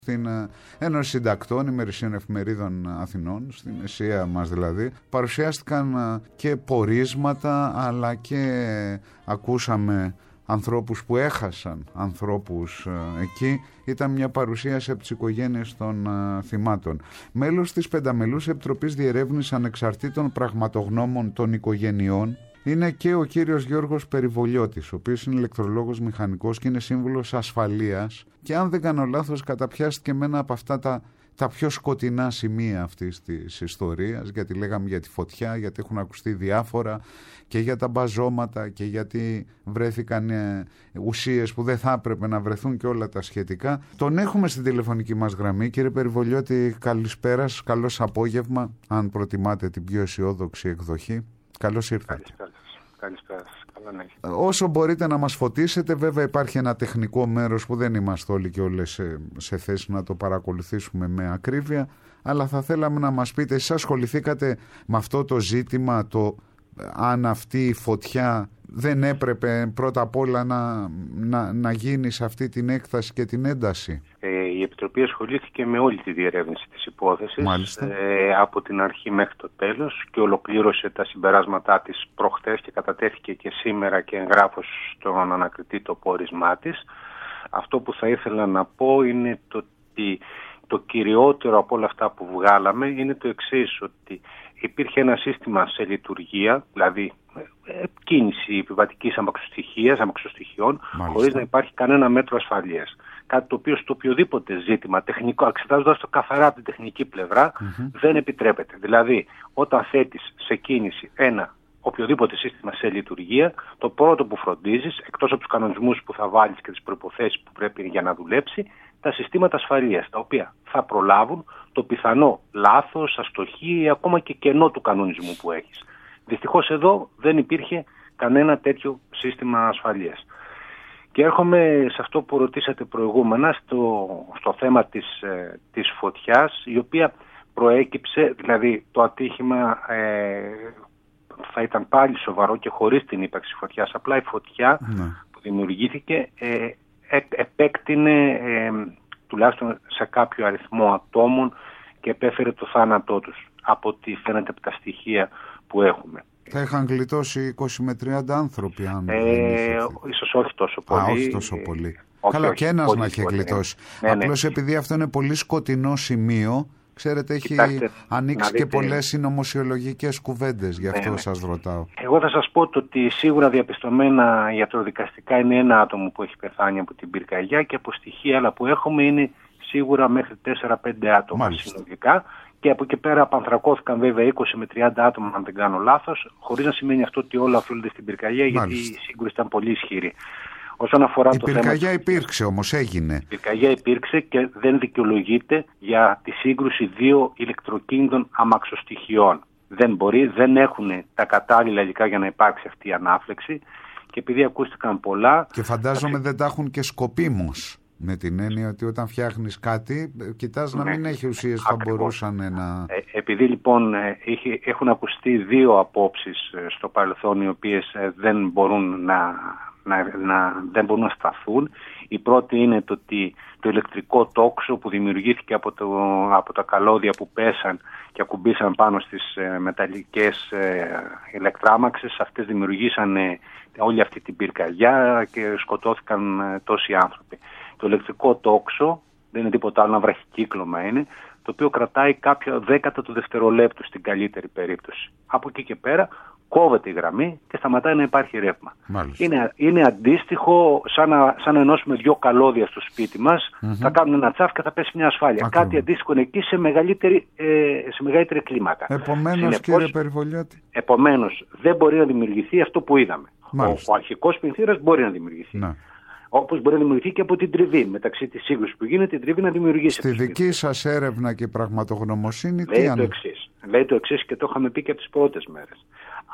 Στην Ένωση Συντακτών Ημερησίων Εφημερίδων Αθηνών, στην ΕΣΥΑ μας δηλαδή, παρουσιάστηκαν και πορίσματα, αλλά και ακούσαμε ανθρώπους που έχασαν ανθρώπους εκεί. Ήταν μια παρουσίαση από τις οικογένειες των θυμάτων. Μέλος της Πενταμελούς Επιτροπής Διερεύνησης Ανεξαρτήτων Πραγματογνώμων των Οικογενειών είναι και ο κύριος Γιώργος Περιβολιώτης, ο οποίος είναι ηλεκτρολόγος μηχανικός και είναι σύμβουλος ασφαλείας, και αν δεν κάνω λάθος καταπιάστηκε με ένα από αυτά τα πιο σκοτεινά σημεία αυτής της ιστορίας, γιατί λέγαμε για τη φωτιά, γιατί έχουν ακουστεί διάφορα, και για τα μπαζώματα, και γιατί βρέθηκαν ουσίες που δεν θα έπρεπε να βρεθούν και όλα τα σχετικά. Τον έχουμε στην τηλεφωνική μας γραμμή. Κύριε Περιβολιώτη, καλησπέρα, καλώς απόγευμα, αν προτιμάτε την πιο αισιόδοξη εκδοχή. Καλώς ήρθατε. Καλησπέρα σας. Καλά να έχετε. Όσο μπορείτε να μας φωτίσετε, βέβαια υπάρχει ένα τεχνικό μέρος που δεν είμαστε όλοι και όλες σε θέση να το παρακολουθήσουμε με ακρίβεια, αλλά θα θέλαμε να μας πείτε, εσείς ασχοληθήκατε με αυτό το ζήτημα, το αν αυτή η φωτιά δεν έπρεπε πρώτα απ' όλα να γίνει σε αυτή την έκταση και την ένταση? Η Επιτροπή ασχολήθηκε με όλη τη διερεύνηση της υπόθεσης, από την αρχή μέχρι το τέλος, και ολοκλήρωσε τα συμπεράσματά της προχτές και κατατέθηκε και σήμερα και εγγράφως στον ανακριτή το πόρισμά της. Αυτό που θα ήθελα να πω είναι ότι το κυριότερο από όλα αυτά που βγάλαμε είναι το εξής, ότι υπήρχε ένα σύστημα σε λειτουργία, δηλαδή κίνηση επιβατικής αμαξοστοιχειών, χωρίς να υπάρχει κανένα μέτρο ασφαλείας. Κάτι το οποίο στο οποιοδήποτε ζήτημα τεχνικό, εξετάζοντας το καθαρά από την τεχνική πλευρά, δεν επιτρέπεται. Δηλαδή, όταν θέτεις σε κίνηση ένα οποιοδήποτε σύστημα σε λειτουργία, το πρώτο που φροντίζεις, εκτός από τους κανονισμούς που θα βάλεις και τις προϋποθέσεις που πρέπει για να δουλέψει, τα συστήματα ασφαλείας, τα οποία θα προλάβουν το πιθανό λάθος, αστοχή ή ακόμα και κενό του κανονισμού που έχεις. Δυστυχώς εδώ δεν υπήρχε κανένα τέτοιο σύστημα ασφαλείας. Και έρχομαι σε αυτό που ρωτήσατε προηγούμενα, στο θέμα της φωτιάς, η οποία προέκυψε, δηλαδή το ατύχημα θα ήταν πάλι σοβαρό και χωρίς την ύπαρξη φωτιάς. Απλά η φωτιά που δημιουργήθηκε επέκτηνε τουλάχιστον σε κάποιο αριθμό ατόμων και επέφερε το θάνατό τους, από ό,τι φαίνεται από τα στοιχεία που έχουμε. Θα είχαν γλιτώσει 20 με 30 άνθρωποι, αν ίσως όχι τόσο πολύ. Όχι τόσο πολύ. Καλά, και ένας να έχει γλιτώσει. Απλώς επειδή αυτό είναι πολύ σκοτεινό σημείο, ξέρετε, έχει ανοίξει και πολλές συνωμοσιολογικές κουβέντες, γι' αυτό σας ρωτάω. Εγώ θα σας πω ότι σίγουρα διαπιστωμένα ιατροδικαστικά είναι ένα άτομο που έχει πεθάνει από την πυρκαγιά, και από στοιχεία άλλα που έχουμε είναι σίγουρα μέχρι 4-5 άτομα συνολικά. Και από εκεί πέρα απανθρακώθηκαν βέβαια 20 με 30 άτομα, αν δεν κάνω λάθος, χωρίς να σημαίνει αυτό ότι όλα οφείλονται στην πυρκαγιά, γιατί η σύγκρουση ήταν πολύ ισχυρή. Όσον αφορά η πυρκαγιά υπήρξε όμως, έγινε. Η πυρκαγιά υπήρξε και δεν δικαιολογείται για τη σύγκρουση δύο ηλεκτροκίνητων αμαξοστοιχειών. Δεν έχουν τα κατάλληλα υλικά για να υπάρξει αυτή η ανάφλεξη, και επειδή ακούστηκαν πολλά... Και φαντάζομαι δεν τα έχουν και σκοπίμως. Με την έννοια ότι όταν φτιάχνεις κάτι, κοιτάς να μην έχει ουσίες που θα μπορούσαν να... Επειδή λοιπόν έχουν ακουστεί δύο απόψεις στο παρελθόν, οι οποίες δεν μπορούν δεν μπορούν να σταθούν. Η πρώτη είναι το ότι το ηλεκτρικό τόξο που δημιουργήθηκε από τα καλώδια που πέσαν και ακουμπήσαν πάνω στις μεταλλικές ηλεκτράμαξες, αυτές δημιουργήσαν όλη αυτή την πυρκαγιά και σκοτώθηκαν τόσοι άνθρωποι. Το ηλεκτρικό τόξο δεν είναι τίποτα άλλο, ένα βραχικύκλωμα είναι, το οποίο κρατάει κάποιο δέκατο του δευτερολέπτου στην καλύτερη περίπτωση. Από εκεί και πέρα κόβεται η γραμμή και σταματάει να υπάρχει ρεύμα. Είναι αντίστοιχο σαν να ενώσουμε δύο καλώδια στο σπίτι μας, θα κάνουν ένα τσάφ και θα πέσει μια ασφάλεια. Κάτι αντίστοιχο είναι εκεί σε μεγαλύτερη κλίμακα. Επομένως, κύριε Περιβολιώτη. Επομένως, δεν μπορεί να δημιουργηθεί αυτό που είδαμε. Ο αρχικός πενθήρας μπορεί να δημιουργηθεί. Όπως μπορεί να δημιουργηθεί και από την τριβή. Μεταξύ της σύγκρουσης που γίνεται, την τριβή να δημιουργήσει. Στη δική σας έρευνα και πραγματογνωμοσύνη, λέει το εξής, και το είχαμε πει και από τις πρώτες μέρες.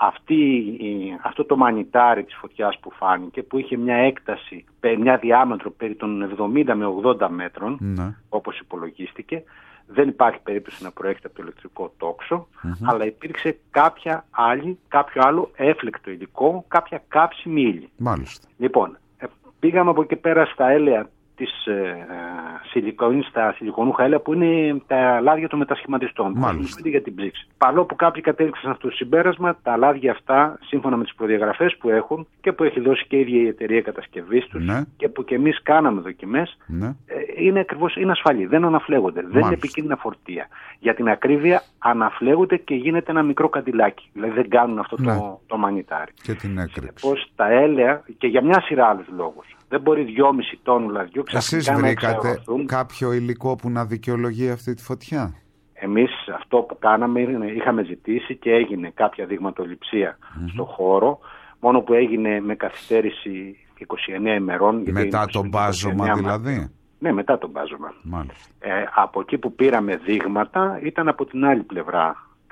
Αυτό το μανιτάρι της φωτιάς που φάνηκε, που είχε μια έκταση, μια διάμετρο περί των 70 με 80 μέτρων, όπως υπολογίστηκε, δεν υπάρχει περίπτωση να προέρχεται από το ηλεκτρικό τόξο, αλλά υπήρξε κάποιο άλλο έφλεκτο υλικό, κάποια κάψιμη ύλη. Μάλιστα. Λοιπόν, πήγαμε από εκεί πέρα στα έλαια στα σιλικονούχα έλαια που είναι τα λάδια των μετασχηματιστών. Μάλιστα. Για την ψήξη. Παρόλο που κάποιοι κατέληξαν σε αυτό το συμπέρασμα, τα λάδια αυτά, σύμφωνα με τις προδιαγραφές που έχουν και που έχει δώσει και η ίδια η εταιρεία κατασκευής τους, ναι, και που και εμείς κάναμε δοκιμές, ναι, είναι ασφαλή. Δεν αναφλέγονται. Δεν είναι επικίνδυνα φορτία. Για την ακρίβεια, αναφλέγονται και γίνεται ένα μικρό καντιλάκι. Δηλαδή δεν κάνουν αυτό, ναι, το μανιτάρι. Και την έκρηξη. Συνεπώς τα έλαια, και για μια σειρά άλλους λόγους. Δεν μπορεί 2,5 τόνου λαδιού ξαφνικά. Εσείς βρήκατε κάποιο υλικό που να δικαιολογεί αυτή τη φωτιά? Εμείς αυτό που κάναμε, είχαμε ζητήσει και έγινε κάποια δειγματοληψία στο χώρο, μόνο που έγινε με καθυστέρηση 29 ημερών. Μετά το μπάζωμα δηλαδή? Ναι, μετά το μπάζωμα. Από εκεί που πήραμε δείγματα ήταν από την άλλη πλευρά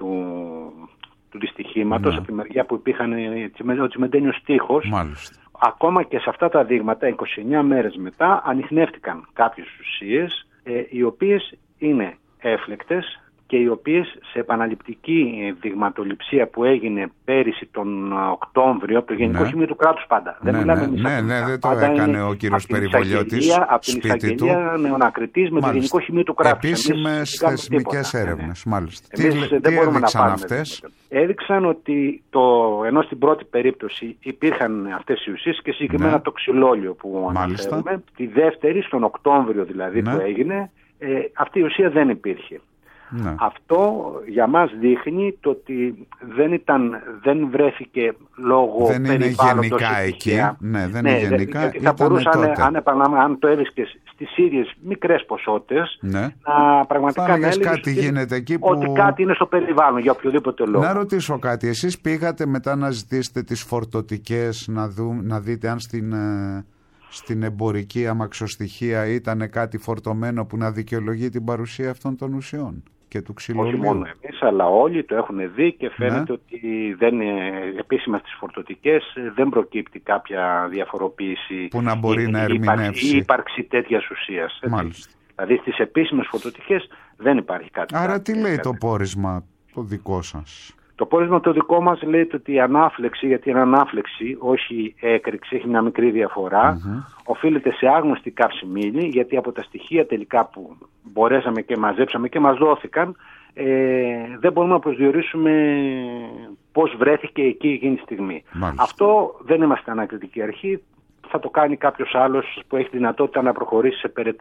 του δυστυχήματος, ναι, από τη μεριά που υπήρχαν ο τσιμεντένιος τείχος. Μάλιστα. Ακόμα και σε αυτά τα δείγματα, 29 μέρες μετά, ανιχνεύτηκαν κάποιες ουσίες, οι οποίες είναι έφλεκτες και οι οποίες σε επαναληπτική δειγματοληψία που έγινε πέρυσι τον Οκτώβριο από το Γενικό, ναι, Σημείο του Κράτους πάντα. Ναι, δεν μιλάμε εμείς. Ναι, δεν το έκανε ο κύριος Περιβολιώτης. Από την εισαγγελία νεονακριτής με το Γενικό Σημείο του Κράτους. Επίσημες θεσμικές έρευνες, μάλιστα. Τι έδειξαν αυτές? Έδειξαν ότι ενώ στην πρώτη περίπτωση υπήρχαν αυτές οι ουσίες και συγκεκριμένα, ναι, το ξυλόλιο που αναφέρουμε. Τη δεύτερη, στον Οκτώβριο δηλαδή, ναι, που έγινε, αυτή η ουσία δεν υπήρχε. Ναι. Αυτό για μας δείχνει το ότι δεν βρέθηκε λόγω δεν είναι γενικά εκεί. Ναι, δεν είναι γενικά. Θα μπορούσε, αν το έβρισκες στις ίδιες μικρές ποσότητες, ναι, να πραγματικά να έλεγες κάτι γίνεται εκεί που... ότι κάτι είναι στο περιβάλλον για οποιοδήποτε λόγο. Να ρωτήσω κάτι. Εσείς πήγατε μετά να ζητήσετε τις φορτωτικές, να δείτε αν στην εμπορική αμαξοστοιχεία ήταν κάτι φορτωμένο που να δικαιολογεί την παρουσία αυτών των ουσιών και του ξυλολίου? Όχι μόνο εμείς, αλλά όλοι το έχουν δει και φαίνεται, ναι, ότι δεν είναι επίσημα στις φορτωτικές, δεν προκύπτει κάποια διαφοροποίηση που να μπορεί να ερμηνεύσει η ύπαρξη τέτοιας ουσίας. Μάλιστα. Δηλαδή στις επίσημες φορτωτικές δεν υπάρχει κάτι. Άρα τι λέει το πόρισμα το δικό σας? Το πόρισμα το δικό μας λέει ότι η ανάφλεξη, γιατί είναι ανάφλεξη, όχι έκρηξη, έχει μια μικρή διαφορά, οφείλεται σε άγνωστη καυσιμήλη, γιατί από τα στοιχεία τελικά που μπορέσαμε και μαζέψαμε και μας δόθηκαν, δεν μπορούμε να προσδιορίσουμε πώς βρέθηκε εκεί εκείνη τη στιγμή. Μάλιστα. Αυτό δεν είμαστε ανακριτική αρχή, θα το κάνει κάποιος άλλος που έχει δυνατότητα να προχωρήσει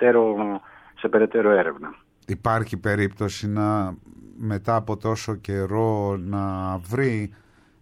σε περαιτέρω έρευνα. Υπάρχει περίπτωση μετά από τόσο καιρό να βρει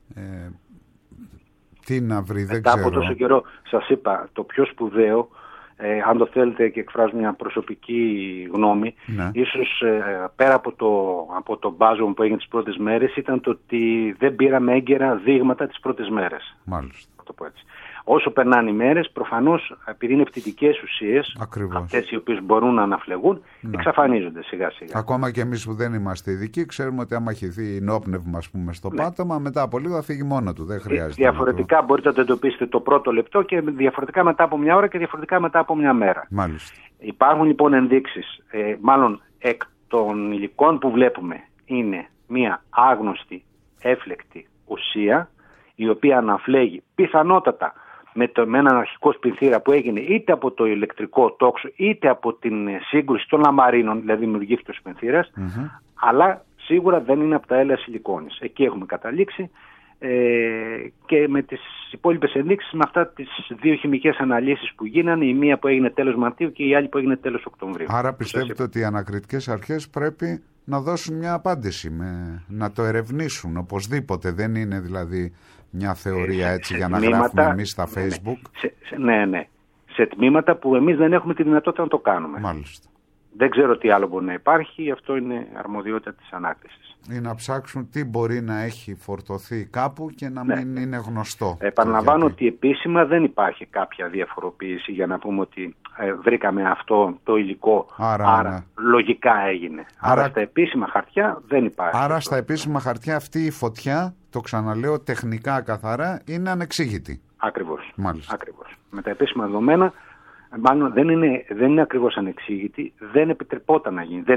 τι να βρει, δεν ξέρω. Μετά από τόσο καιρό, σας είπα, το πιο σπουδαίο, αν το θέλετε και εκφράζω μια προσωπική γνώμη, ναι, ίσως πέρα από το μπάζωμα που έγινε τις πρώτες μέρες, ήταν το ότι δεν πήραμε έγκαιρα δείγματα τις πρώτες μέρες. Μάλιστα. Θα το πω έτσι. Όσο περνάνε οι μέρες, προφανώς, επειδή είναι πτυτικές ουσίες, ακριβώς, αυτές οι οποίες μπορούν να αναφλεγούν, ναι, εξαφανίζονται σιγά σιγά. Ακόμα και εμείς που δεν είμαστε ειδικοί, ξέρουμε ότι άμα χυθεί νόπνευμα, ας πούμε, στο, ναι, πάτωμα, μετά από λίγο θα φύγει μόνο του. Δεν χρειάζεται. Διαφορετικά μπορείτε να το εντοπίσετε το πρώτο λεπτό και διαφορετικά μετά από μια ώρα και διαφορετικά μετά από μια μέρα. Μάλιστα. Υπάρχουν λοιπόν ενδείξεις, μάλλον εκ των υλικών που βλέπουμε, είναι μια άγνωστη έφλεκτη ουσία, η οποία αναφλέγει πιθανότατα με έναν αρχικό σπινθήρα που έγινε είτε από το ηλεκτρικό τόξο είτε από την σύγκρουση των λαμαρίνων, δηλαδή δημιουργήθηκε ο σπινθήρας, αλλά σίγουρα δεν είναι από τα έλαια σιλικόνης. Εκεί έχουμε καταλήξει και με τις υπόλοιπες ενδείξεις, με αυτά τις δύο χημικές αναλύσεις που γίνανε, η μία που έγινε τέλος Μαρτίου και η άλλη που έγινε τέλος Οκτωβρίου. Άρα πιστεύετε ότι οι ανακριτικές αρχές πρέπει να δώσουν μια απάντηση, να το ερευνήσουν οπωσδήποτε, δεν είναι δηλαδή μια θεωρία έτσι για να γράφουμε εμείς στα Facebook? Ναι. Σε τμήματα που εμείς δεν έχουμε τη δυνατότητα να το κάνουμε. Μάλιστα. Δεν ξέρω τι άλλο μπορεί να υπάρχει, αυτό είναι αρμοδιότητα της ανάκρισης. Ή να ψάξουν τι μπορεί να έχει φορτωθεί κάπου και να μην είναι γνωστό. Επαναλαμβάνω ότι επίσημα δεν υπάρχει κάποια διαφοροποίηση για να πούμε ότι βρήκαμε αυτό το υλικό, άρα λογικά έγινε. Άρα στα επίσημα χαρτιά δεν υπάρχει. Άρα στα επίσημα χαρτιά αυτή η φωτιά, το ξαναλέω τεχνικά καθαρά, είναι ανεξήγητη. Ακριβώς. Μάλιστα. Ακριβώς. Με τα επίσημα δεδομένα, μάλλον δεν είναι ακριβώς ανεξήγητη, δεν επιτρεπόταν να γίνει.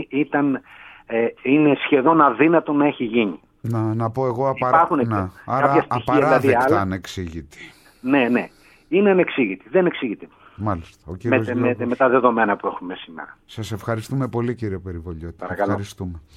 Είναι σχεδόν αδύνατο να έχει γίνει. Να πω εγώ άρα απαράδεκτα δηλαδή, ανεξήγητη. Ναι. Είναι ανεξήγητη. Δεν εξήγητη. Μάλιστα. Με τα δεδομένα που έχουμε σήμερα. Σας ευχαριστούμε πολύ, κύριε Περιβολιώτη. Παρακαλώ. Ευχαριστούμε.